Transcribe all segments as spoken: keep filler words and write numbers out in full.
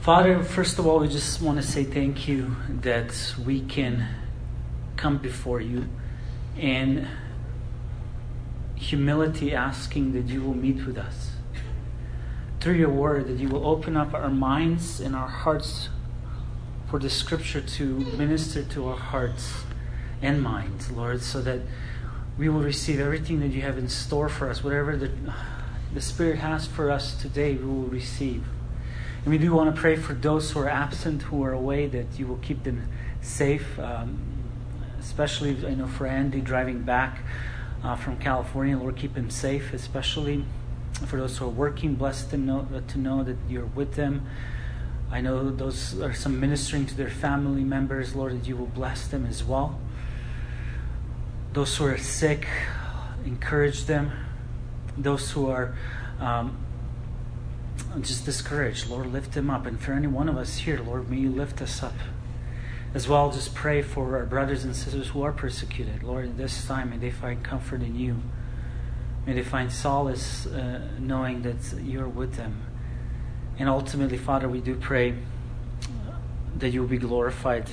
Father, first of all, we just want to say thank you that we can come before you in humility, asking that you will meet with us. Through your word, that you will open up our minds and our hearts for the scripture to minister to our hearts and minds, Lord, so that we will receive everything that you have in store for us. Whatever the, the Spirit has for us today, we will receive. And we do want to pray for those who are absent, who are away, that you will keep them safe, um, especially, I know, for Andy driving back uh, from California. Lord, keep him safe, especially for those who are working. Blessed to know, to know that you're with them. I know those are some ministering to their family members, Lord, that you will bless them as well. Those who are sick, encourage them. Those who are um, just discouraged, Lord, lift them up. And for any one of us here, Lord, may you lift us up. As well, just pray for our brothers and sisters who are persecuted. Lord, at this time, may they find comfort in you. May they find solace uh, knowing that you're with them. And ultimately, Father, we do pray that you will be glorified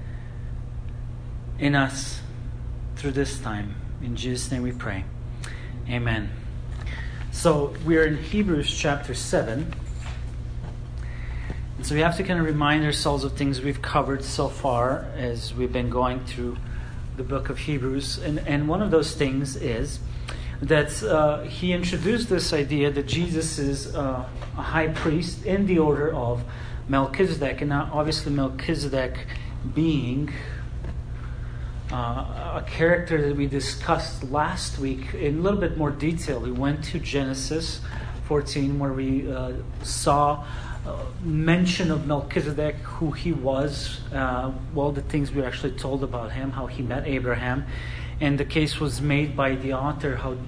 in us through this time. In Jesus' name we pray. Amen. So we are in Hebrews chapter seven. And so we have to kind of remind ourselves of things we've covered so far as we've been going through the book of Hebrews. And, and one of those things is that uh, he introduced this idea that Jesus is uh, a high priest in the order of Melchizedek. And now obviously Melchizedek being Uh, a character that we discussed last week in a little bit more detail. We went to Genesis fourteen, where we uh, saw uh, mention of Melchizedek, who he was, uh, well, the things we were actually told about him, how he met Abraham. And the case was made by the author how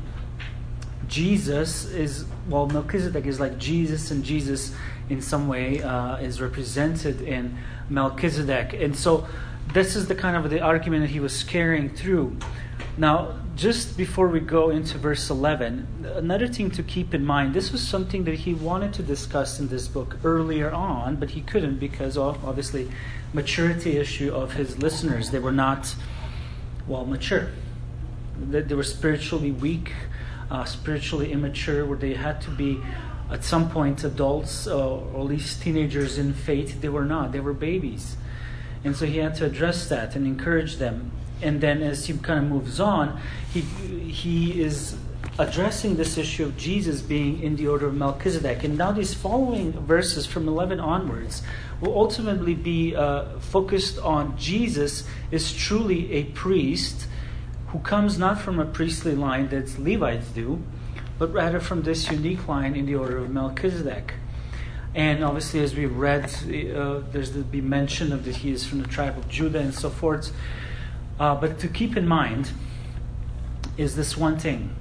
Jesus is, well, Melchizedek is like Jesus, and Jesus in some way uh, is represented in Melchizedek. And so this is the kind of the argument that he was carrying through. Now, just before we go into verse eleven, another thing to keep in mind, this was something that he wanted to discuss in this book earlier on, but he couldn't because of, obviously, maturity issue of his listeners. They were not, well, mature. They, they were spiritually weak, uh, spiritually immature, where they had to be, at some point, adults, uh, or at least teenagers in faith. They were not. They were babies. And so he had to address that and encourage them. And then as he kind of moves on, he he is addressing this issue of Jesus being in the order of Melchizedek. And now these following verses from eleven onwards will ultimately be uh, focused on Jesus is truly a priest who comes not from a priestly line that Levites do, but rather from this unique line in the order of Melchizedek. And obviously, as we read, uh, there's the be mention of that he is from the tribe of Judah and so forth. Uh, but to keep in mind is this one thing.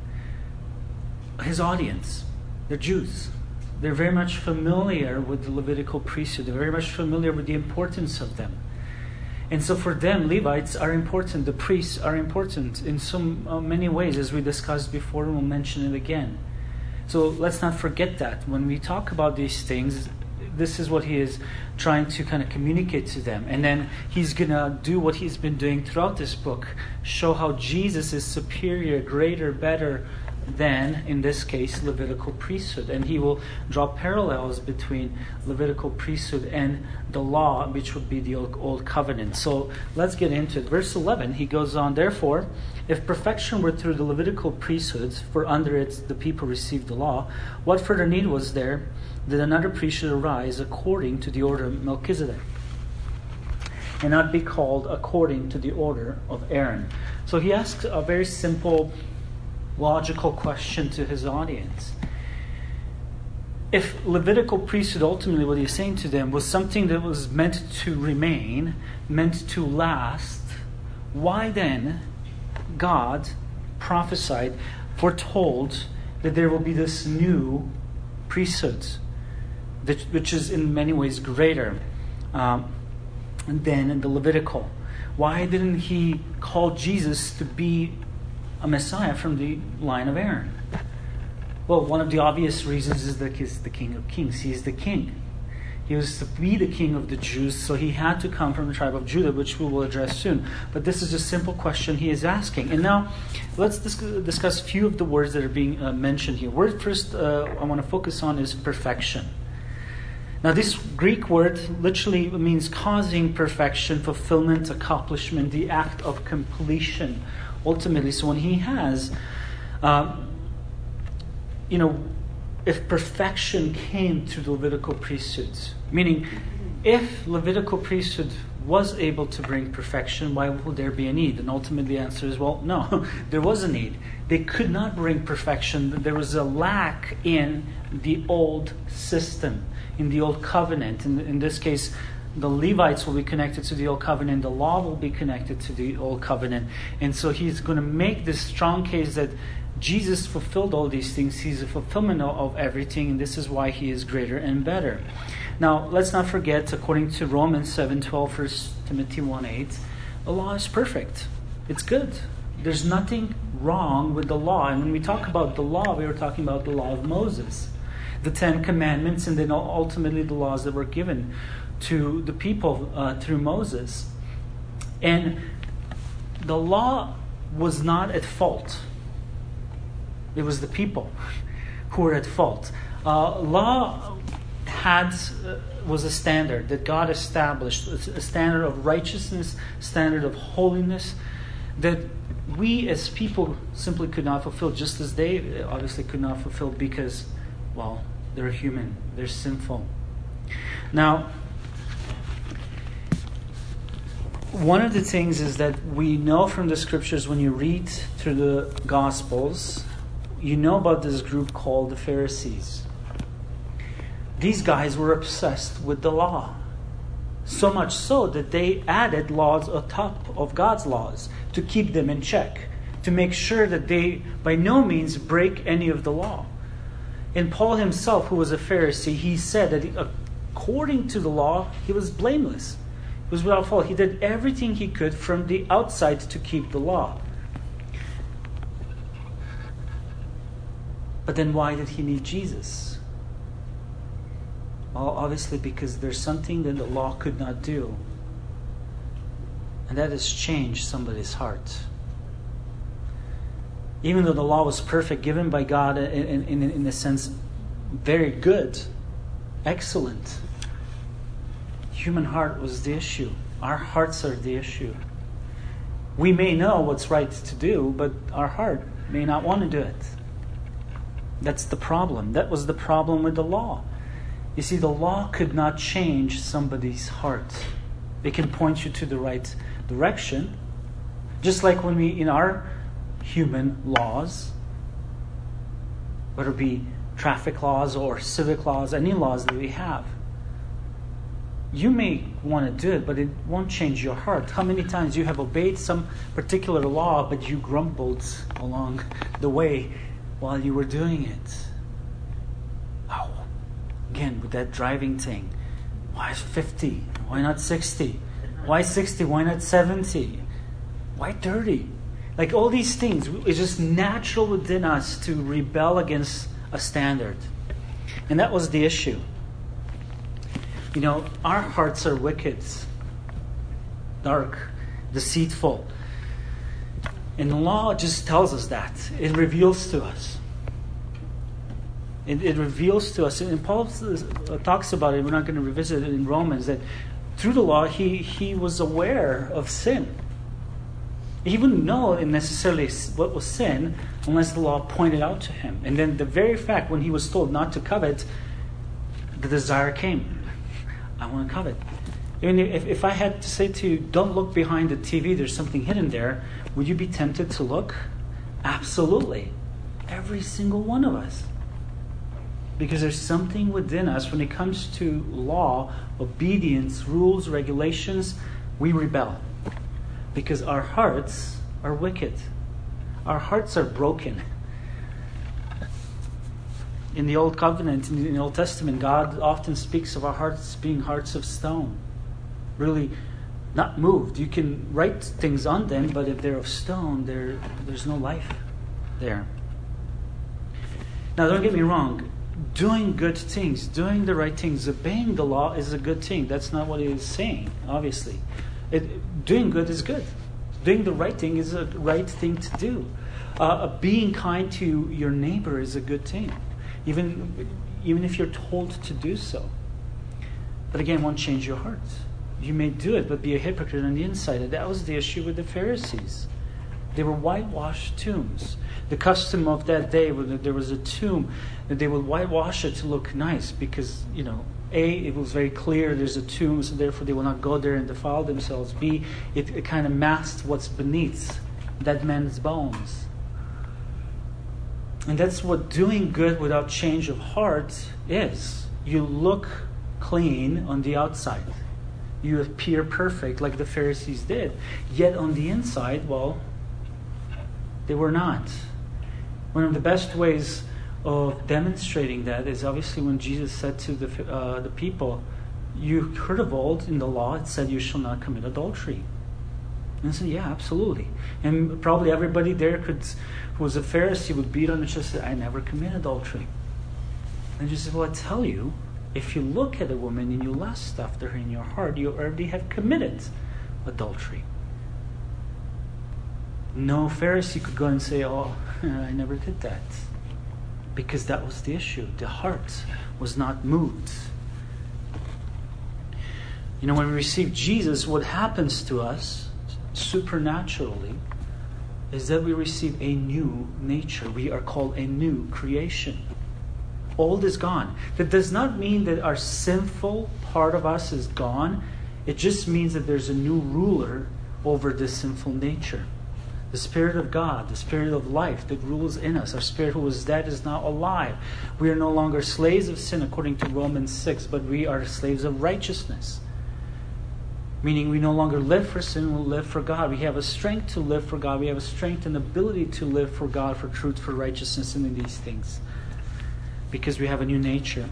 His audience, the Jews, they're very much familiar with the Levitical priesthood. They're very much familiar with the importance of them. And so for them, Levites are important. The priests are important in so uh, many ways, as we discussed before, and we'll mention it again. So let's not forget that. When we talk about these things, this is what he is trying to kind of communicate to them. And then he's going to do what he's been doing throughout this book, show how Jesus is superior, greater, better than, in this case, Levitical priesthood. And he will draw parallels between Levitical priesthood and the law, which would be the Old Covenant. So let's get into it. Verse eleven, he goes on, "Therefore, if perfection were through the Levitical priesthood, for under it the people received the law, what further need was there that another priest should arise according to the order of Melchizedek, and not be called according to the order of Aaron?" So he asks a very simple, logical question to his audience. If Levitical priesthood, ultimately what he's saying to them, was something that was meant to remain, meant to last, why then God prophesied, foretold that there will be this new priesthood, that, which is in many ways greater um, than the Levitical? Why didn't he call Jesus to be a Messiah from the line of Aaron? Well, one of the obvious reasons is that he's the King of Kings. He is the King. He was to be the king of the Jews, so he had to come from the tribe of Judah, which we will address soon. But this is a simple question he is asking. And now, let's dis- discuss a few of the words that are being uh, mentioned here. Word first uh, I want to focus on is perfection. Now, this Greek word literally means causing perfection, fulfillment, accomplishment, the act of completion, ultimately. So when he has, um, you know, if perfection came through the Levitical priesthood, meaning if Levitical priesthood was able to bring perfection, why would there be a need? And ultimately the answer is, well, no, there was a need. They could not bring perfection. There was a lack in the old system, in the old covenant. In, in this case, the Levites will be connected to the old covenant. The law will be connected to the old covenant. And so he's going to make this strong case that Jesus fulfilled all these things. He's a fulfillment of everything, and this is why he is greater and better. Now, let's not forget, according to Romans seven twelve, First Timothy one eight, the law is perfect. It's good. There's nothing wrong with the law. And when we talk about the law, we were talking about the law of Moses, the Ten Commandments, and then ultimately the laws that were given to the people uh, through Moses. And the law was not at fault. It was the people who were at fault. Uh, law had uh, was a standard that God established, a standard of righteousness, standard of holiness, that we as people simply could not fulfill, just as they obviously could not fulfill because, well, they're human, they're sinful. Now, one of the things is that we know from the scriptures, when you read through the Gospels, you know about this group called the Pharisees. These guys were obsessed with the law. So much so that they added laws on top of God's laws to keep them in check, to make sure that they by no means break any of the law. And Paul himself, who was a Pharisee, he said that according to the law, he was blameless. He was without fault. He did everything he could from the outside to keep the law. But then why did he need Jesus? Well, obviously because there's something that the law could not do. And that is change somebody's heart. Even though the law was perfect, given by God in, in, in a sense, very good, excellent, human heart was the issue. Our hearts are the issue. We may know what's right to do, but our heart may not want to do it. That's the problem. That was the problem with the law. You see, the law could not change somebody's heart. It can point you to the right direction. Just like when we, in our human laws, whether it be traffic laws or civic laws, any laws that we have, you may want to do it, but it won't change your heart. How many times you have obeyed some particular law, but you grumbled along the way while you were doing it? Oh, again, with that driving thing. Why fifty? Why not sixty? Why sixty? Why not seventy? Why thirty? Like all these things, it's just natural within us to rebel against a standard. And that was the issue. You know, our hearts are wicked, dark, deceitful. And the law just tells us that. It reveals to us. It, it reveals to us. And Paul talks about it. We're not going to revisit it in Romans. That through the law, he, he was aware of sin. He wouldn't know necessarily what was sin unless the law pointed out to him. And then the very fact when he was told not to covet, the desire came. I want to covet. Even if, if I had to say to you, don't look behind the T V, there's something hidden there, would you be tempted to look? Absolutely. Every single one of us. Because there's something within us when it comes to law, obedience, rules, regulations, we rebel. Because our hearts are wicked. Our hearts are broken. In the Old Covenant, in the Old Testament, God often speaks of our hearts being hearts of stone. Really not moved. You can write things on them, but if they're of stone, there there's no life there. Now, don't get me wrong. doing good things, doing the right things, obeying the law is a good thing. That's not what it is saying, obviously. It, doing good is good. Doing the right thing is a right thing to do. Uh, being kind to your neighbor is a good thing, even, even if you're told to do so. But again, it won't change your heart. You may do it, but be a hypocrite on the inside. And that was the issue with the Pharisees. They were whitewashed tombs. The custom of that day, when there was a tomb, that they would whitewash it to look nice because, you know, A, it was very clear there's a tomb, so therefore they will not go there and defile themselves. B, it, it kind of masked what's beneath that man's bones. And that's what doing good without change of heart is. You look clean on the outside. You appear perfect like the Pharisees did. Yet on the inside, well, they were not. One of the best ways of demonstrating that is obviously when Jesus said to the uh, the people, you heard of old in the law, it said you shall not commit adultery. And I said, yeah, absolutely. And probably everybody there could, who was a Pharisee would beat on the chest and say, I never commit adultery. And Jesus said, well, I tell you, if you look at a woman and you lust after her in your heart, you already have committed adultery. No Pharisee could go and say, oh, I never did that. Because that was the issue. The heart was not moved. You know, when we receive Jesus, what happens to us supernaturally is that we receive a new nature. We are called a new creation. Old is gone. That does not mean that our sinful part of us is gone. It just means that there's a new ruler over this sinful nature. The Spirit of God, the Spirit of life that rules in us. Our spirit who was dead is now alive. We are no longer slaves of sin according to Romans six, but we are slaves of righteousness. Meaning we no longer live for sin, we live for God. We have a strength to live for God. We have a strength and ability to live for God, for truth, for righteousness, and in these things. Because we have a new nature.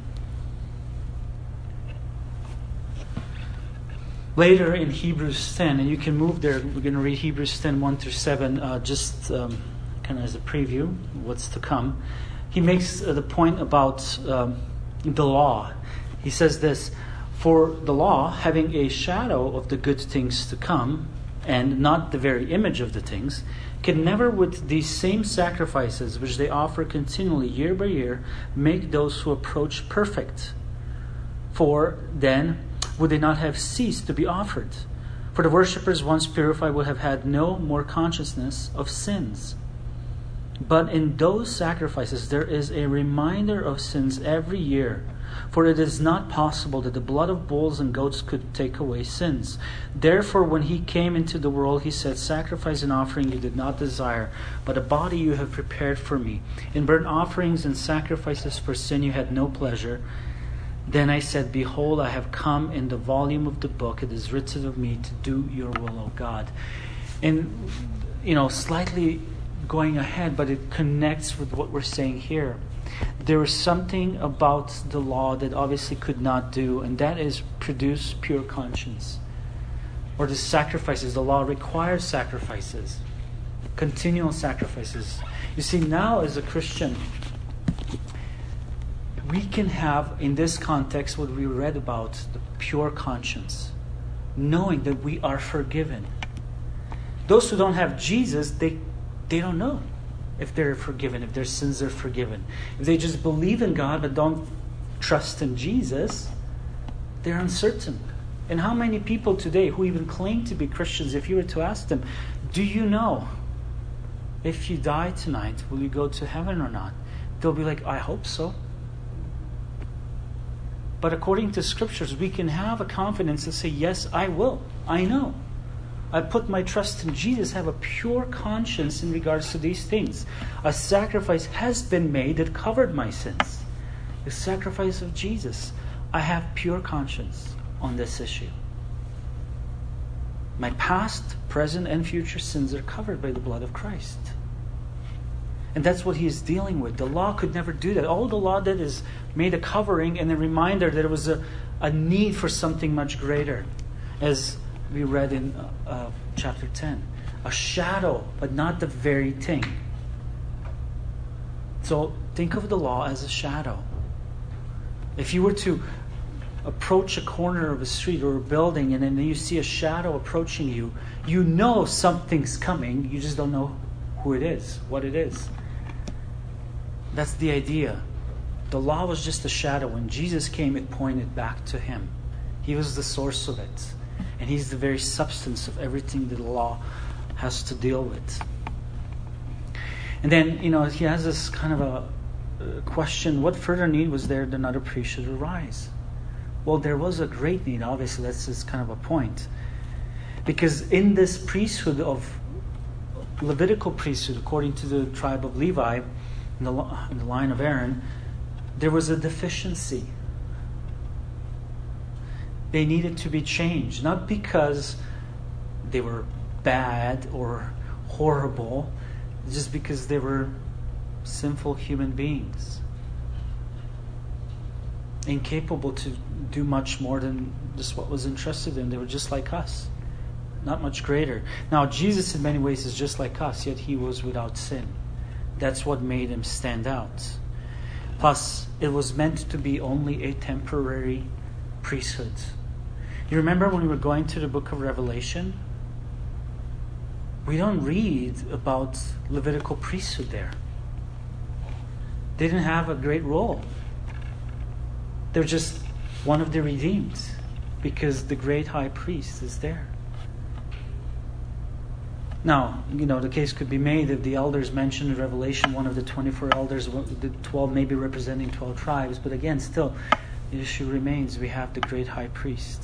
Later in Hebrews ten, and you can move there, we're going to read Hebrews ten, one through seven, uh, just um, kind of as a preview of what's to come. He makes uh, the point about um, the law. He says this, for the law, having a shadow of the good things to come, and not the very image of the things, can never with these same sacrifices which they offer continually year by year, make those who approach perfect. For then would they not have ceased to be offered? For the worshippers once purified would have had no more consciousness of sins. But in those sacrifices there is a reminder of sins every year. For it is not possible that the blood of bulls and goats could take away sins. Therefore, when he came into the world, he said, sacrifice and offering you did not desire, but a body you have prepared for me. In burnt offerings and sacrifices for sin you had no pleasure. Then I said, behold, I have come. In the volume of the book it is written of me to do your will, O God. And, you know, slightly going ahead, but it connects with what we're saying here. There was something about the law that obviously could not do, and that is produce pure conscience. Or the sacrifices. The law requires sacrifices. Continual sacrifices. You see, now as a Christian, we can have, in this context, what we read about, the pure conscience. Knowing that we are forgiven. Those who don't have Jesus, they, they don't know if they're forgiven, if their sins are forgiven. If they just believe in God but don't trust in Jesus, they're uncertain. And how many people today who even claim to be Christians, if you were to ask them, do you know if you die tonight, will you go to heaven or not? They'll be like, I hope so. But according to scriptures, we can have a confidence to say, yes, I will. I know. I put my trust in Jesus, have a pure conscience in regards to these things. A sacrifice has been made that covered my sins. The sacrifice of Jesus. I have pure conscience on this issue. My past, present, and future sins are covered by the blood of Christ. And that's what he is dealing with. The law could never do that. All the law did is made a covering and a reminder that there was a, a need for something much greater. As we read in uh, uh, chapter ten. A shadow, but not the very thing. So think of the law as a shadow. If you were to approach a corner of a street or a building and then you see a shadow approaching you, you know something's coming. You just don't know who it is, what it is. That's the idea. The law was just a shadow. When Jesus came, it pointed back to him. He was the source of it. And he's the very substance of everything that the law has to deal with. And then, you know, he has this kind of a, a question, what further need was there that another priest should arise? Well, there was a great need, obviously. That's just kind of a point. Because in this priesthood of Levitical priesthood, according to the tribe of Levi, in the, in the line of Aaron, there was a deficiency. They needed to be changed, not because they were bad or horrible, just because they were sinful human beings, incapable to do much more than just what was entrusted in them. They were just like us, not much greater. Now, Jesus in many ways is just like us, yet he was without sin. That's what made him stand out. Plus, it was meant to be only a temporary priesthood. You remember when we were going to the book of Revelation? We don't read about Levitical priesthood there. They didn't have a great role. They're just one of the redeemed because the great high priest is there. Now, you know, the case could be made if the elders mentioned in Revelation, one of the twenty-four elders, the twelve maybe representing twelve tribes. But again, still, the issue remains. We have the great high priest.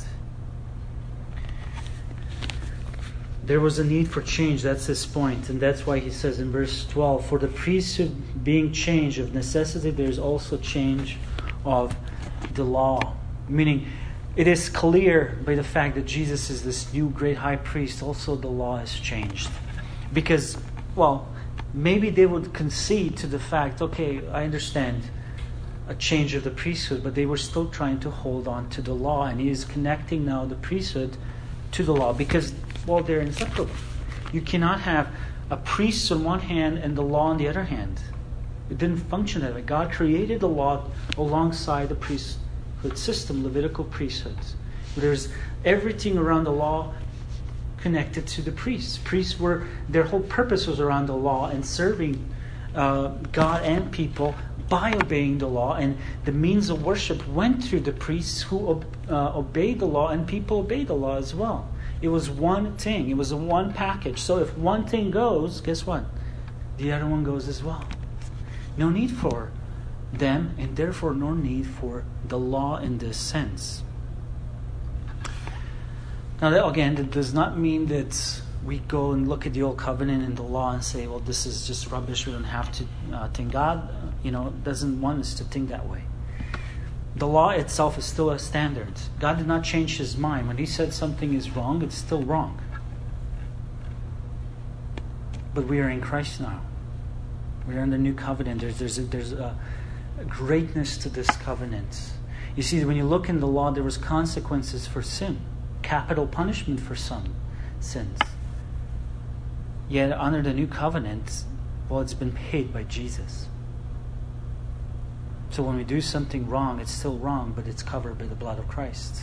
There was a need for change. That's his point. And that's why he says in verse twelve, for the priesthood being changed of necessity, there is also change of the law. Meaning, it is clear by the fact that Jesus is this new great high priest, also the law has changed. Because, well, maybe they would concede to the fact, okay, I understand a change of the priesthood, but they were still trying to hold on to the law. And he is connecting now the priesthood to the law because, well, they're inseparable. You cannot have a priest on one hand and the law on the other hand. It didn't function that way. God created the law alongside the priesthood system, Levitical priesthoods. There's everything around the law connected to the priests. Priests were, their whole purpose was around the law and serving uh, God and people by obeying the law. And the means of worship went through the priests who uh, obeyed the law, and people obeyed the law as well. It was one thing. It was a one package. So if one thing goes, guess what? The other one goes as well. No need for them, and therefore no need for the law in this sense. Now, that, again, that does not mean that we go and look at the Old Covenant and the law and say, well, this is just rubbish, we don't have to uh, think. God, you know, doesn't want us to think that way. The law itself is still a standard. God did not change his mind. When he said something is wrong, it's still wrong. But we are in Christ now. We are in the new covenant. There's, there's, a, there's a, a greatness to this covenant. You see, when you look in the law, there was consequences for sin. Capital punishment for some sins. Yet under the new covenant, well, it's been paid by Jesus. So when we do something wrong, it's still wrong, but it's covered by the blood of Christ.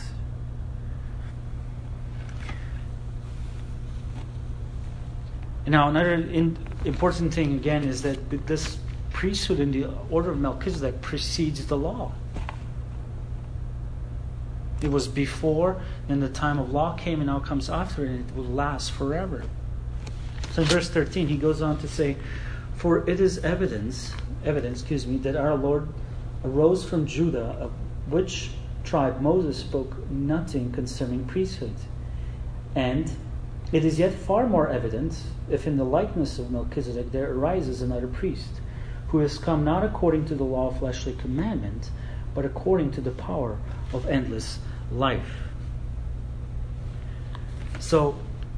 Now, another in, important thing, again, is that this priesthood in the order of Melchizedek precedes the law. It was before, then the time of law came, and now comes after, and it will last forever. So in verse thirteen, he goes on to say, for it is evidence, evidence, excuse me, that our Lord arose from Judah, of which tribe Moses spoke nothing concerning priesthood. And it is yet far more evident if in the likeness of Melchizedek there arises another priest, who has come not according to the law of fleshly commandment, but according to the power of endless life. So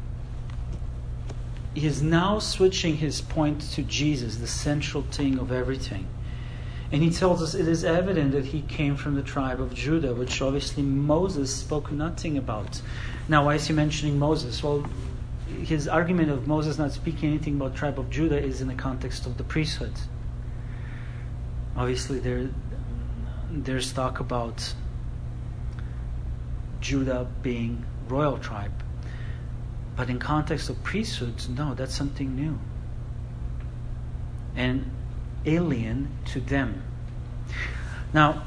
he is now switching his point to Jesus, the central thing of everything. And he tells us it is evident that he came from the tribe of Judah, which obviously Moses spoke nothing about. Now, why is he mentioning Moses? Well, his argument of Moses not speaking anything about the tribe of Judah is in the context of the priesthood. Obviously, there, there's talk about Judah being royal tribe. But in context of priesthoods, no, that's something new and alien to them. Now,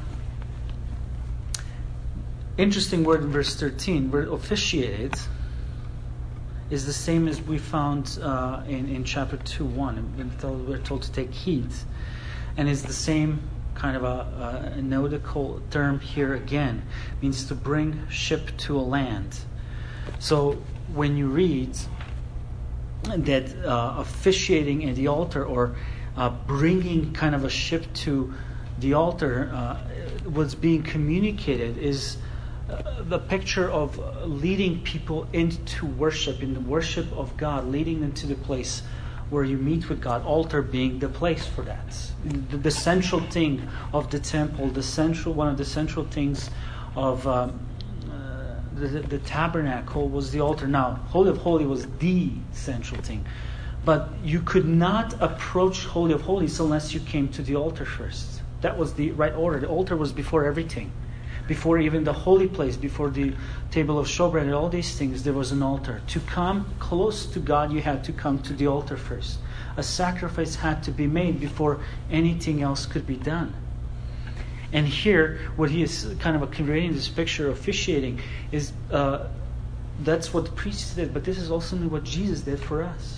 interesting word in verse thirteen, word officiated, is the same as we found uh, in, in chapter two one. We're told, we're told to take heed. And it's the same kind of a, a nautical term here again. It means to bring ship to a land. So when you read that uh, officiating in the altar, or uh, bringing kind of a ship to the altar, uh, what's being communicated is uh, the picture of leading people into worship, in the worship of God, leading them to the place where you meet with God, altar being the place for that. The, the central thing of the temple, the central one of the central things of um, uh, the, the tabernacle was the altar. Now, Holy of Holies was the central thing. But you could not approach Holy of Holies unless you came to the altar first. That was the right order. The altar was before everything. Before even the holy place, before the table of showbread and all these things, there was an altar. To come close to God, you had to come to the altar first. A sacrifice had to be made before anything else could be done. And here, what he is kind of creating this picture of officiating is, uh, that's what the priests did, but this is also what Jesus did for us.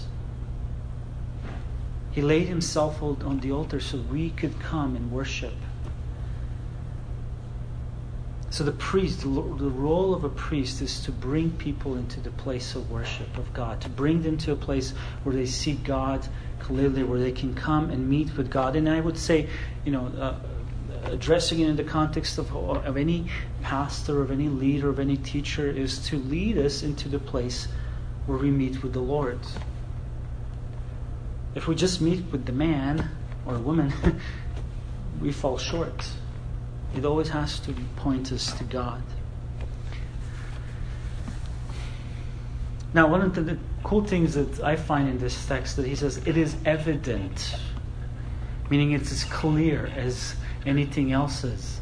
He laid himself on the altar so we could come and worship. So the priest, the role of a priest is to bring people into the place of worship of God, to bring them to a place where they see God clearly, where they can come and meet with God. And I would say, you know, uh, addressing it in the context of, of any pastor, of any leader, of any teacher, is to lead us into the place where we meet with the Lord. If we just meet with the man or woman, we fall short. It always has to point us to God. Now, one of the, the cool things that I find in this text, that he says, it is evident, meaning it's as clear as anything else is,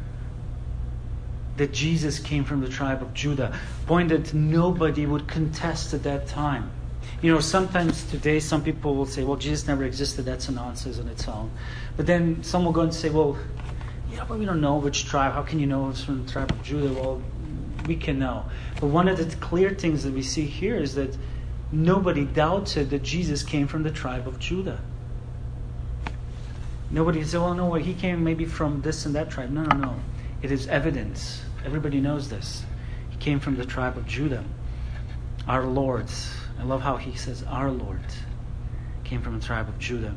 that Jesus came from the tribe of Judah. Point that nobody would contest at that time. You know, sometimes today some people will say, well, Jesus never existed, that's a nonsense on its own. But then some will go and say, well, yeah, but we don't know which tribe. How can you know it's from the tribe of Judah? Well, we can know. But one of the clear things that we see here is that nobody doubted that Jesus came from the tribe of Judah. Nobody said, well, no, he came maybe from this and that tribe. No, no, no. It is evidence. Everybody knows this. He came from the tribe of Judah. Our Lord. I love how he says, our Lord came from the tribe of Judah.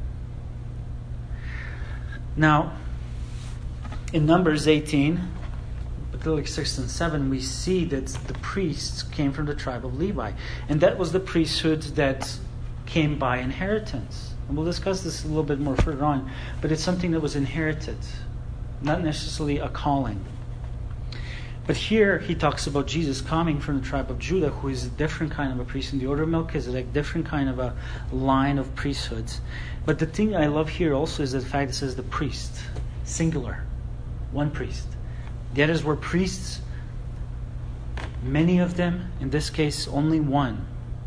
Now, in Numbers eighteen, particularly six and seven, we see that the priests came from the tribe of Levi. And that was the priesthood that came by inheritance. And we'll discuss this a little bit more further on. But it's something that was inherited, not necessarily a calling. But here he talks about Jesus coming from the tribe of Judah, who is a different kind of a priest in the order of Melchizedek, different kind of a line of priesthoods. But the thing I love here also is the fact that it says the priest, singular. One priest. The others were priests, many of them, in this case only one.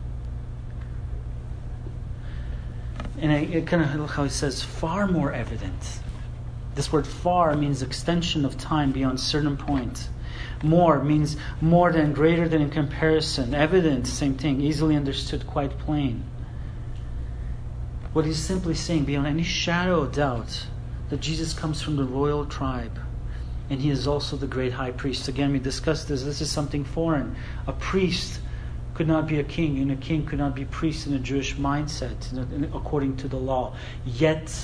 And I, I kind of like how it says far more evident. This word far means extension of time beyond certain point. More means more than, greater than, in comparison. Evident, same thing, easily understood, quite plain. What he's simply saying, beyond any shadow of doubt, that Jesus comes from the royal tribe. And he is also the great high priest. Again, we discussed this. This is something foreign. A priest could not be a king, and a king could not be priest in a Jewish mindset, according to the law. Yet,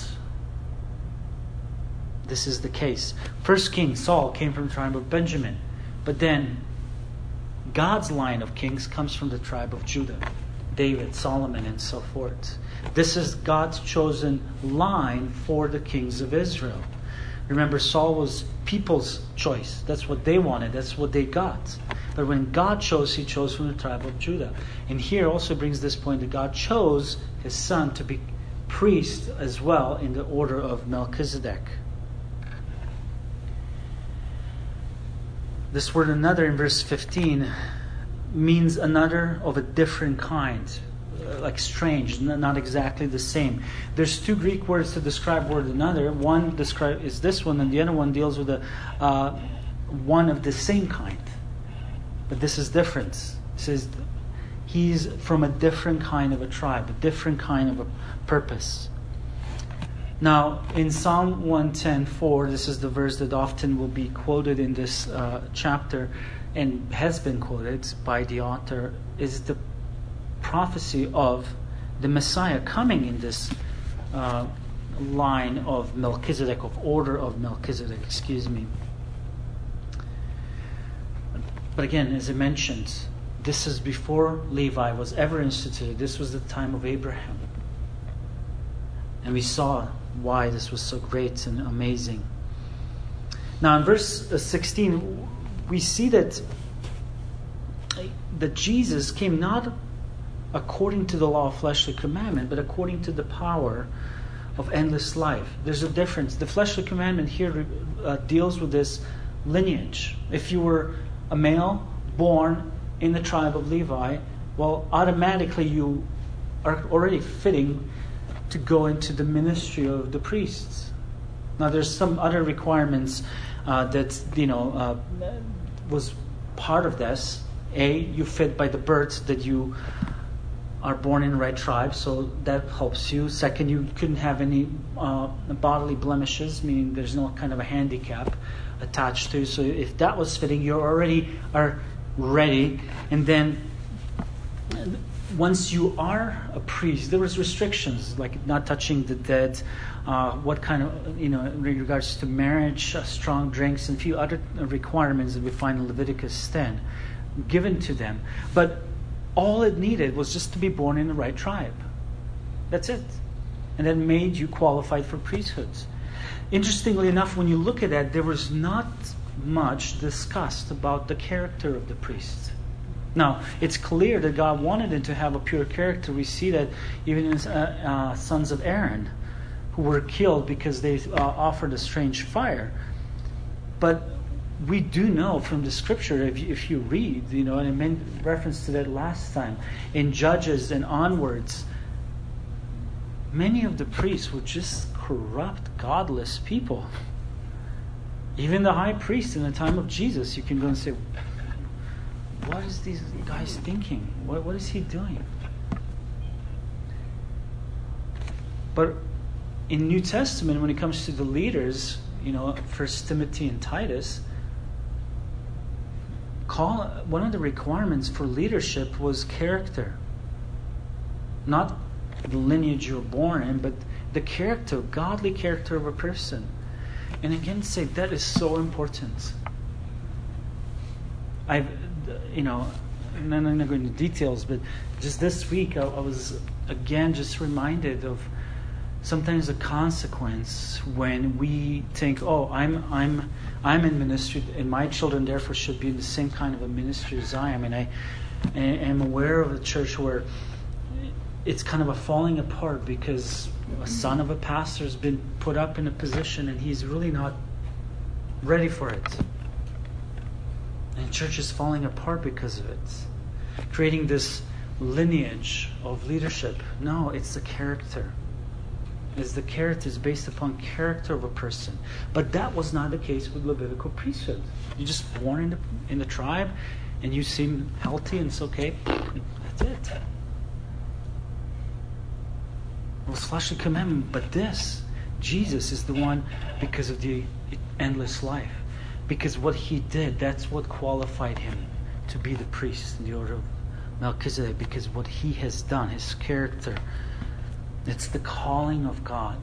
this is the case. First king, Saul, came from the tribe of Benjamin. But then, God's line of kings comes from the tribe of Judah. David, Solomon, and so forth. This is God's chosen line for the kings of Israel. Remember, Saul was people's choice. That's what they wanted. That's what they got. But when God chose, he chose from the tribe of Judah. And here also brings this point that God chose his son to be priest as well in the order of Melchizedek. This word another in verse fifteen means another of a different kind, like strange, not exactly the same. There's two Greek words to describe word another. One describe is this one, and the other one deals with a uh, one of the same kind. But this is different. It says he's from a different kind of a tribe, a different kind of a purpose. Now, in Psalm one ten four, this is the verse that often will be quoted in this uh, chapter and has been quoted by the author, is the prophecy of the Messiah coming in this uh, line of Melchizedek, of order of Melchizedek, excuse me. But again, as I mentioned, this is before Levi was ever instituted. This was the time of Abraham. And we saw why this was so great and amazing. Now in verse sixteen, we see that, that Jesus came not according to the law of fleshly commandment, but according to the power of endless life. There's a difference. The fleshly commandment here uh, deals with this lineage. If you were a male born in the tribe of Levi, well, automatically you are already fitting to go into the ministry of the priests. Now, there's some other requirements uh, that, you know, uh, was part of this. A, you fit by the birth that you are born in the right tribe, so that helps you. Second, you couldn't have any uh, bodily blemishes, meaning there's no kind of a handicap attached to you. So if that was fitting, you already are ready. And then once you are a priest, there was restrictions, like not touching the dead, uh, what kind of, you know, in regards to marriage, uh, strong drinks, and a few other requirements that we find in Leviticus ten given to them. But all it needed was just to be born in the right tribe. That's it. And that made you qualified for priesthoods. Interestingly enough, when you look at that, there was not much discussed about the character of the priest. Now, it's clear that God wanted him to have a pure character. We see that even in uh, uh, sons of Aaron, who were killed because they uh, offered a strange fire. But we do know from the scripture, if you, if you read, you know, and I made reference to that last time, in Judges and onwards, many of the priests were just corrupt, godless people. Even the high priest in the time of Jesus, you can go and say, what is these guys thinking? What, what is he doing? But in New Testament, when it comes to the leaders, you know, First Timothy and Titus, call one of the requirements for leadership was character. Not the lineage you were born in, but the character, godly character of a person. And again, say that is so important. I've, you know, and I'm not going to go into details, but just this week I, I was again just reminded of sometimes the consequence when we think, oh, I'm I'm I'm in ministry, and my children therefore should be in the same kind of a ministry as I am. And I am aware of a church where it's kind of a falling apart because a son of a pastor has been put up in a position and he's really not ready for it. And church is falling apart because of it. Creating this lineage of leadership. No, it's the character. It's the character is based upon character of a person. But that was not the case with Levitical priesthood. You're just born in the, in the tribe and you seem healthy and it's okay. That's it. It was fleshly commandment, but this, Jesus is the one because of the endless life. Because what he did, that's what qualified him to be the priest in the order of Melchizedek. Because what he has done, his character, it's the calling of God.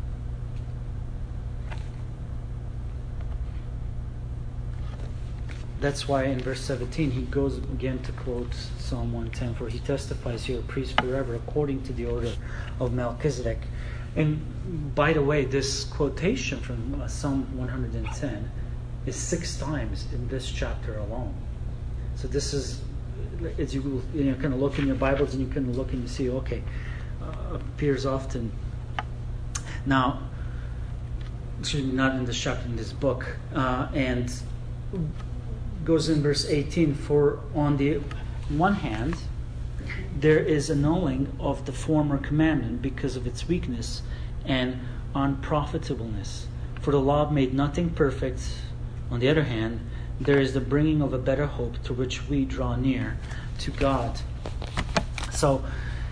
That's why in verse seventeen he goes again to quote Psalm one ten, for he testifies, "You are a priest forever according to the order of Melchizedek." And by the way, this quotation from Psalm one ten is six times in this chapter alone. So this is, as you, you know, kind of look in your Bibles and you kind of look and you see, okay, uh, appears often. Now, excuse me, not in this chapter, in this book. Uh, and goes in verse eighteen, for on the one hand, there is annulling of the former commandment because of its weakness and unprofitableness. For the law made nothing perfect. On the other hand, there is the bringing of a better hope through which we draw near to God. So,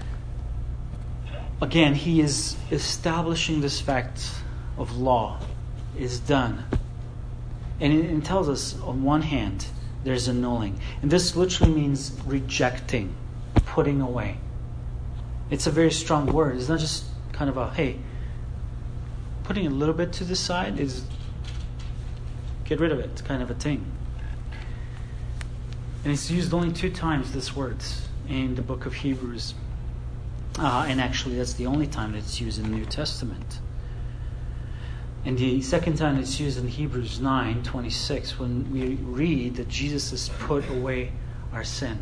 again, he is establishing this fact of law is done. And it, it tells us, on one hand, there's annulling. And this literally means rejecting, putting away. It's a very strong word. It's not just kind of a, hey, putting a little bit to the side is get rid of it kind of a thing. And it's used only two times, this word, in the book of Hebrews. Uh, and actually, that's the only time that it's used in the New Testament. And the second time it's used in Hebrews nine twenty-six, when we read that Jesus has put away our sin.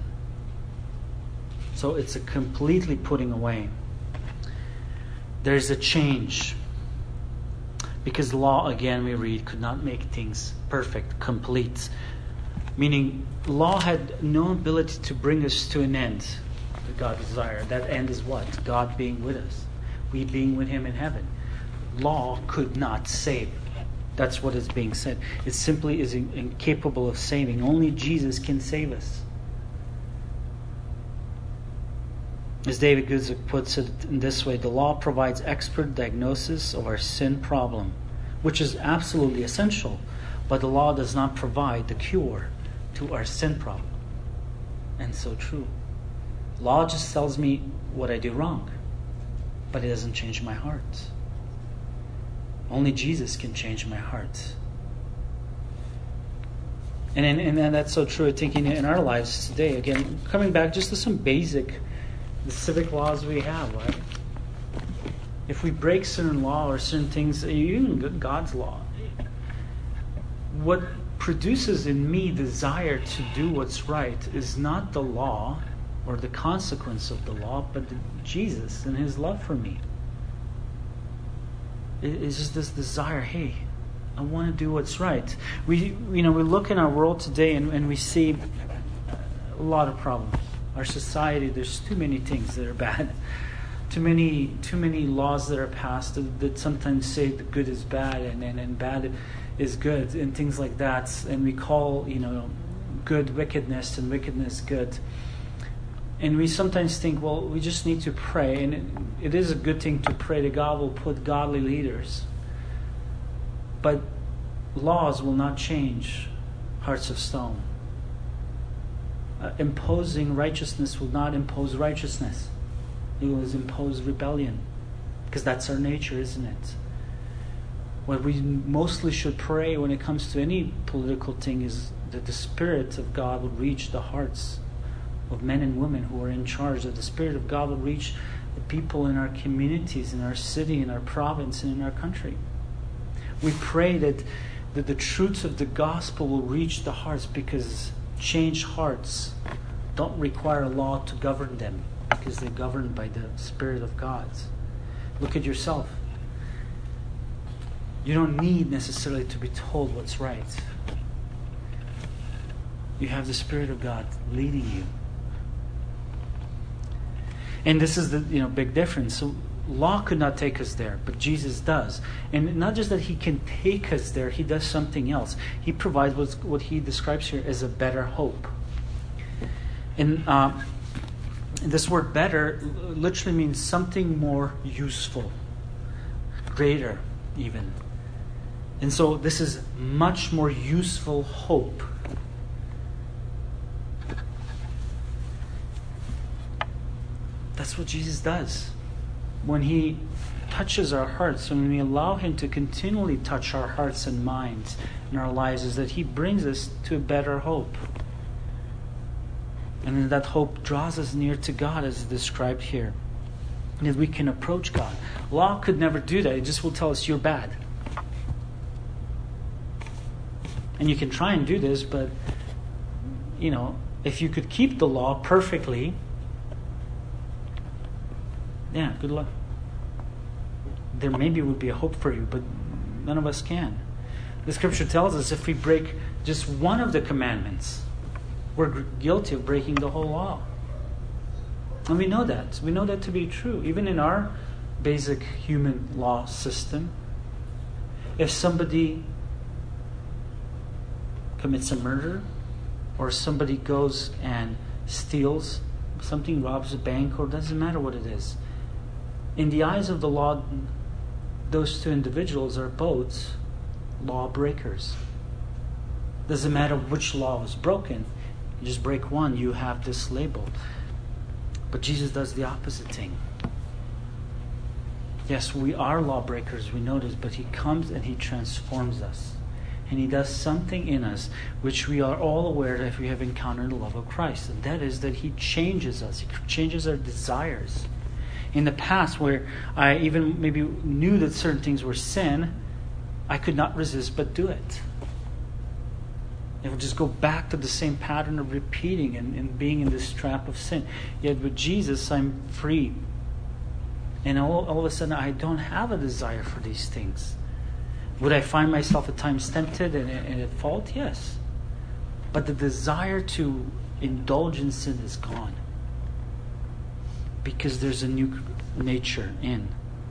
So it's a completely putting away. There's a change. Because the law, again, we read, could not make things perfect, complete. Meaning, law had no ability to bring us to an end that God desired. That end is what? God being with us. We being with Him in heaven. Law could not save. That's what is being said. It simply is incapable of saving. Only Jesus can save us. As David Guzik puts it in this way, the law provides expert diagnosis of our sin problem, which is absolutely essential, but the law does not provide the cure to our sin problem. And so true. Law just tells me what I do wrong, but it doesn't change my heart. Only Jesus can change my heart. And, and, and that's so true, I think, in, in our lives today. Again, coming back just to some basic the civic laws we have, right? If we break certain law or certain things, even God's law, what produces in me desire to do what's right is not the law or the consequence of the law, but the, Jesus and His love for me. It, it's just this desire, hey, I want to do what's right. We, you know, we look in our world today and, and we see a lot of problems. Our society, there's too many things that are bad. Too many too many laws that are passed that, that sometimes say that good is bad and, and, and bad is good and things like that. And we call, you know, good wickedness and wickedness good. And we sometimes think, well, we just need to pray. And it, it is a good thing to pray that God will put godly leaders. But laws will not change hearts of stone. Uh, imposing righteousness will not impose righteousness. It will impose rebellion. Because that's our nature, isn't it? What we mostly should pray when it comes to any political thing is that the Spirit of God would reach the hearts of men and women who are in charge. That the Spirit of God would reach the people in our communities, in our city, in our province, and in our country. We pray that, that the truths of the gospel will reach the hearts, because changed hearts don't require a law to govern them, because they're governed by the Spirit of God. Look at yourself. You don't need necessarily to be told what's right. You have the Spirit of God leading you. And this is the you know big difference. So law could not take us there, but Jesus does. And not just that He can take us there, He does something else. He provides what's, what He describes here as a better hope. And uh, this word better literally means something more useful, greater even. And so this is much more useful hope. That's what Jesus does. When He touches our hearts, when we allow Him to continually touch our hearts and minds in our lives, is that He brings us to a better hope. And then that hope draws us near to God, as described here. And that we can approach God. Law could never do that. It just will tell us you're bad. And you can try and do this, but, you know, if you could keep the law perfectly, yeah, good luck. There maybe would be a hope for you, but none of us can. The scripture tells us if we break just one of the commandments, we're guilty of breaking the whole law. And we know that. We know that to be true. Even in our basic human law system, if somebody commits a murder, or somebody goes and steals something, robs a bank, or doesn't matter what it is, in the eyes of the law, those two individuals are both lawbreakers. Doesn't matter which law was broken. You just break one, you have this label. But Jesus does the opposite thing. Yes, we are lawbreakers, we know this, but He comes and He transforms us. And He does something in us which we are all aware that we have encountered the love of Christ. And that is that He changes us. He changes our desires. In the past, where I even maybe knew that certain things were sin, I could not resist but do it. It would just go back to the same pattern of repeating and, and being in this trap of sin. Yet with Jesus, I'm free. And all, all of a sudden, I don't have a desire for these things. Would I find myself at times tempted and, and at fault? Yes. But the desire to indulge in sin is gone. Because there's a new nature in.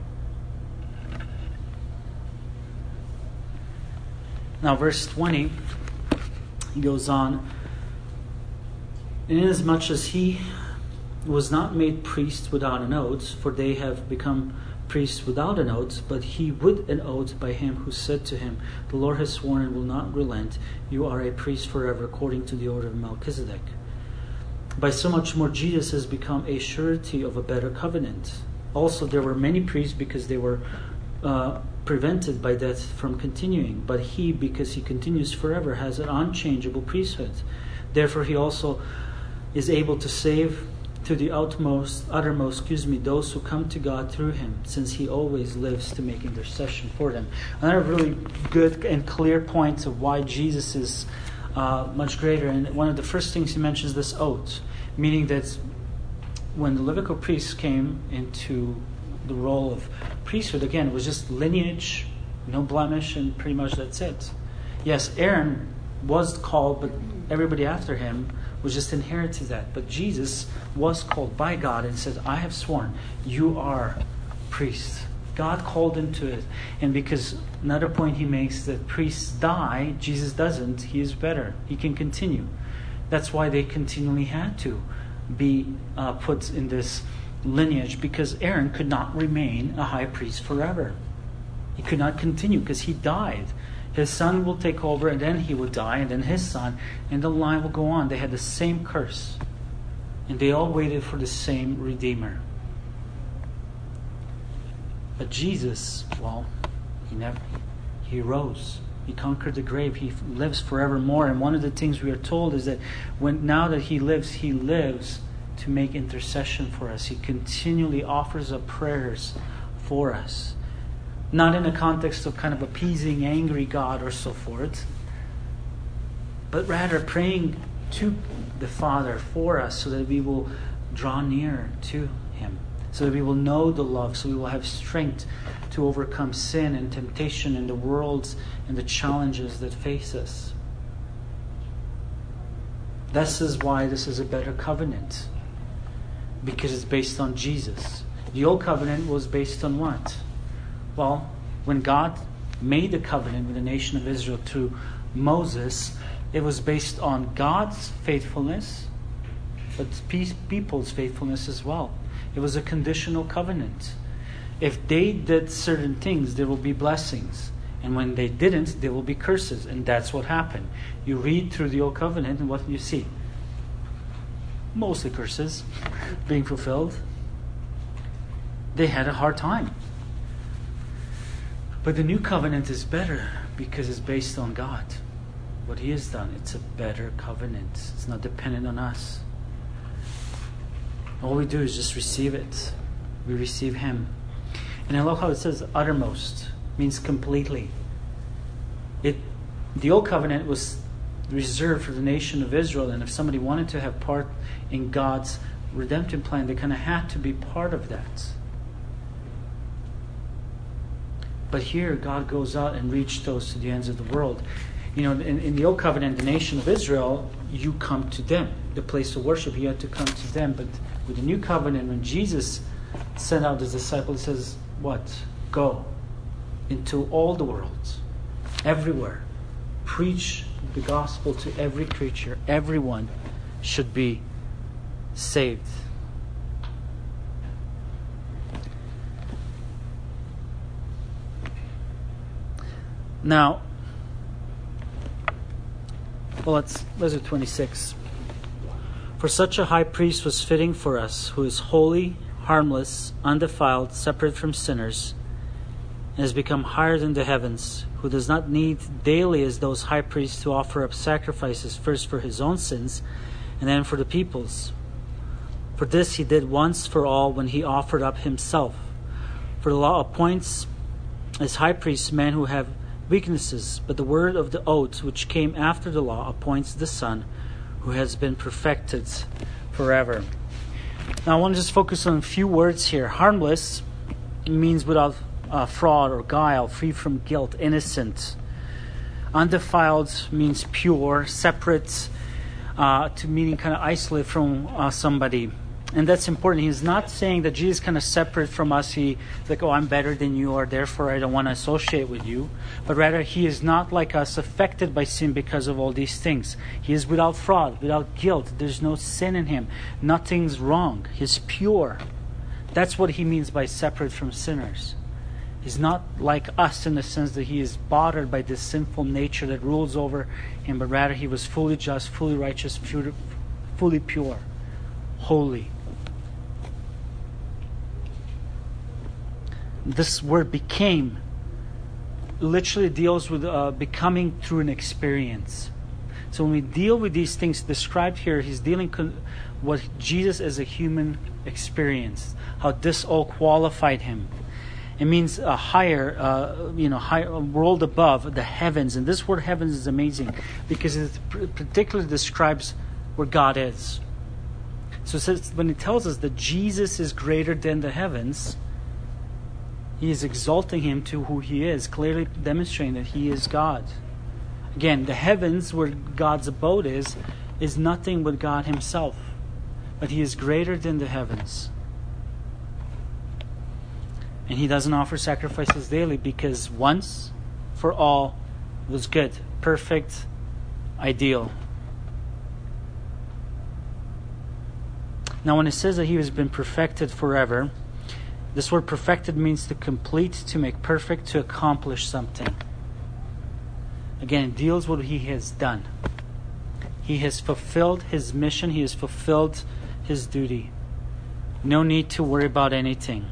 Now, verse twenty, he goes on. Inasmuch as he was not made priest without an oath, for they have become priests without an oath, but he with an oath by him who said to him, the Lord has sworn and will not relent, you are a priest forever, according to the order of Melchizedek. By so much more Jesus has become a surety of a better covenant. Also there were many priests because they were uh, prevented by death from continuing, but he, because he continues forever, has an unchangeable priesthood. Therefore he also is able to save to the utmost, uttermost, excuse me, those who come to God through him, since he always lives to make intercession for them. Another really good and clear point of why Jesus is uh, much greater. And one of the first things he mentions this oath, meaning that when the Levitical priests came into the role of priesthood, again, it was just lineage, no blemish, and pretty much that's it. Yes, Aaron was called, but everybody after him was just inherited that. But Jesus was called by God and said, I have sworn, you are priest. God called him to it. And because another point he makes, that priests die, Jesus doesn't. He is better. He can continue. That's why they continually had to be uh, put in this lineage, because Aaron could not remain a high priest forever. He could not continue because he died. His son will take over, and then he will die, and then his son, and the line will go on. They had the same curse. And they all waited for the same Redeemer. But Jesus, well, he never, he rose. He conquered the grave. He lives forevermore. And one of the things we are told is that when now that he lives, he lives to make intercession for us. He continually offers up prayers for us. Not in a context of kind of appeasing angry God or so forth, but rather praying to the Father for us so that we will draw near to him, so that we will know the love, so we will have strength to overcome sin and temptation in the world and the challenges that face us. This is why this is a better covenant, because it's based on Jesus. The old covenant was based on what? Well, when God made the covenant with the nation of Israel through Moses, it was based on God's faithfulness, but people's faithfulness as well. It was a conditional covenant. If they did certain things, there will be blessings. And when they didn't, there will be curses. And that's what happened. You read through the Old Covenant, and what do you see? Mostly curses being fulfilled. They had a hard time. But the New Covenant is better because it's based on God. What he has done, it's a better covenant. It's not dependent on us. All we do is just receive it. We receive him. And I love how it says uttermost. Means completely. It, the Old Covenant was reserved for the nation of Israel, and if somebody wanted to have part in God's redemptive plan, they kind of had to be part of that. But here, God goes out and reaches those to the ends of the world. You know, in, in the Old Covenant, the nation of Israel, you come to them. The place of worship, you had to come to them. But with the New Covenant, when Jesus sent out his disciples, he says, what? Go into all the world, everywhere. Preach the gospel to every creature. Everyone should be saved. Now, well, let's, let's do twenty-six. For such a high priest was fitting for us, who is holy, harmless, undefiled, separate from sinners, and has become higher than the heavens, who does not need daily as those high priests to offer up sacrifices, first for his own sins, and then for the people's. For this he did once for all when he offered up himself. For the law appoints as high priests men who have weaknesses, but the word of the oath which came after the law appoints the Son, who has been perfected forever. Now I want to just focus on a few words here. Harmless means without uh, fraud or guile, free from guilt, innocent. Undefiled means pure, separate, uh, to meaning kind of isolated from uh, somebody. And that's important. He's not saying that Jesus is kind of separate from us. He's like, oh, I'm better than you, or therefore I don't want to associate with you. But rather, he is not like us, affected by sin because of all these things. He is without fraud, without guilt. There's no sin in him. Nothing's wrong. He's pure. That's what he means by separate from sinners. He's not like us in the sense that he is bothered by this sinful nature that rules over him, but rather he was fully just, fully righteous, pure, fully pure, holy. This word became literally deals with uh, becoming through an experience. So when we deal with these things described here, he's dealing con- what Jesus as a human experienced, how this all qualified him. It means a higher, uh, you know, higher, a world above the heavens. And this word heavens is amazing because it particularly describes where God is. So it says, when it tells us that Jesus is greater than the heavens, he is exalting him to who he is, clearly demonstrating that he is God. Again, the heavens, where God's abode is, is nothing but God himself. But he is greater than the heavens. And he doesn't offer sacrifices daily because once for all was good, perfect, ideal. Now when it says that he has been perfected forever, this word perfected means to complete, to make perfect, to accomplish something. Again, it deals with what he has done. He has fulfilled his mission. He has fulfilled his duty. No need to worry about anything.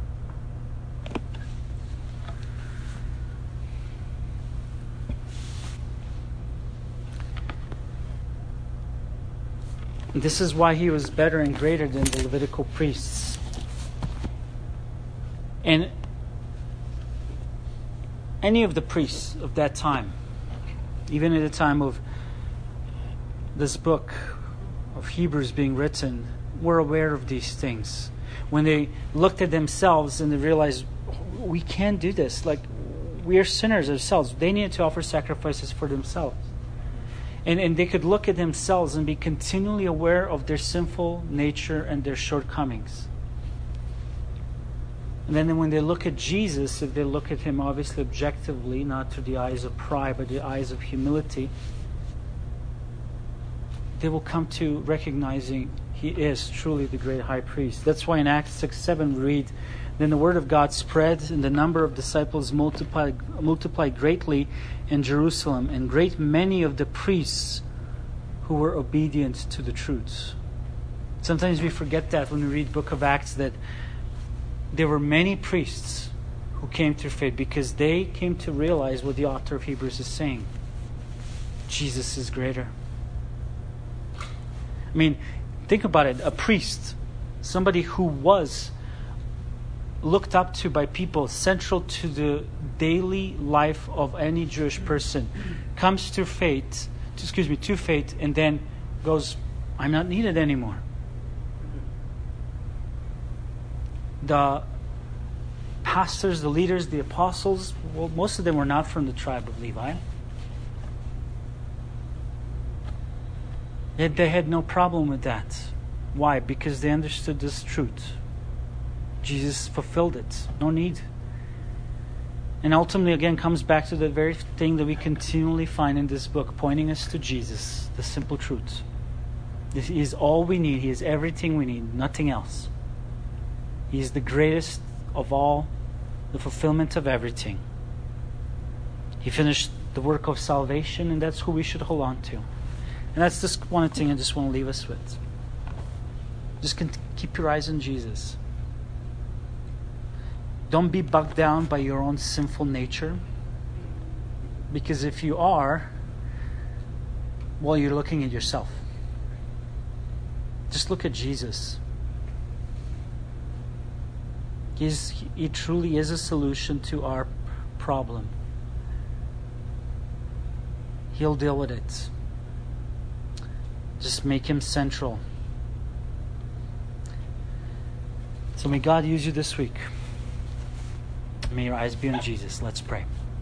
This is why he was better and greater than the Levitical priests. And any of the priests of that time, even at the time of this book of Hebrews being written, were aware of these things. When they looked at themselves and they realized, we can't do this. Like, we are sinners ourselves. They needed to offer sacrifices for themselves. And, and they could look at themselves and be continually aware of their sinful nature and their shortcomings. And then when they look at Jesus, if they look at him obviously objectively, not through the eyes of pride, but the eyes of humility, they will come to recognizing he is truly the great high priest. That's why in Acts six seven we read, then the word of God spread, and the number of disciples multiplied, multiplied greatly in Jerusalem, and great many of the priests who were obedient to the truths. Sometimes we forget that when we read Book of Acts, that there were many priests who came to faith because they came to realize what the author of Hebrews is saying. Jesus is greater. I mean, think about it. A priest, somebody who was looked up to by people, central to the daily life of any Jewish person, comes to faith, excuse me, to faith, and then goes, I'm not needed anymore. The pastors, the leaders, the apostles, well, most of them were not from the tribe of Levi. Yet they had no problem with that. Why? Because they understood this truth. Jesus fulfilled it. No need. And ultimately, again, comes back to the very thing that we continually find in this book, pointing us to Jesus, the simple truth. He is all we need. He is everything we need, nothing else. He is the greatest of all, the fulfillment of everything. He finished the work of salvation, and that's who we should hold on to. And that's just one thing I just want to leave us with. Just keep your eyes on Jesus. Don't be bogged down by your own sinful nature. Because if you are, well, you're looking at yourself. Just look at Jesus. He's, he truly is a solution to our problem. He'll deal with it. Just make Him central. So may God use you this week. May your eyes be on Jesus. Let's pray.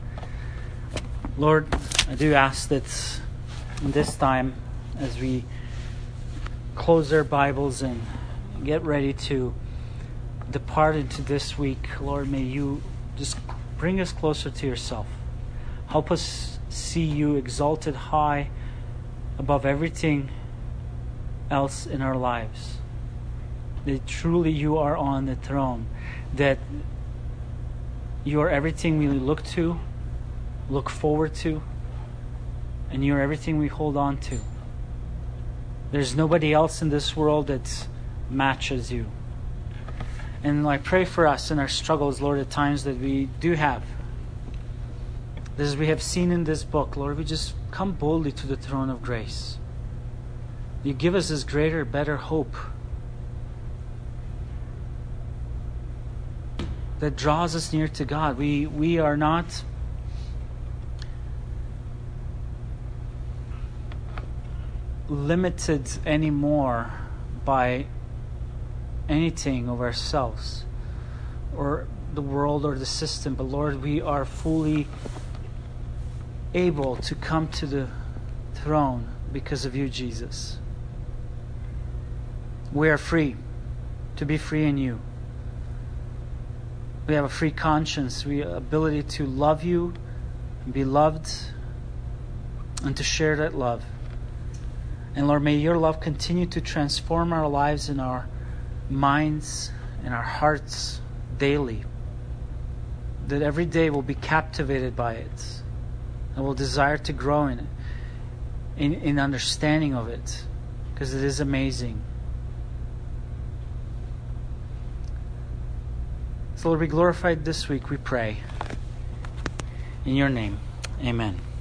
Lord, I do ask that in this time, as we close our Bibles and get ready to depart into this week, Lord, may you just bring us closer to yourself. Help us see you exalted high above everything else in our lives. That truly you are on the throne. That you are everything we look to, look forward to, and you are everything we hold on to. There's nobody else in this world that matches you. And I pray for us in our struggles, Lord, at times that we do have. As we have seen in this book, Lord, we just come boldly to the throne of grace. You give us this greater, better hope that draws us near to God. We we are not limited anymore by anything of ourselves or the world or the system, but Lord, we are fully able to come to the throne because of you, Jesus. We are free to be free in you. We have a free conscience, we have ability to love you and be loved and to share that love. And Lord, may your love continue to transform our lives and our minds and our hearts daily. That every day we'll be captivated by it and we'll desire to grow in it, in, in understanding of it, because it is amazing. So Lord, be glorified this week, we pray. In your name, amen.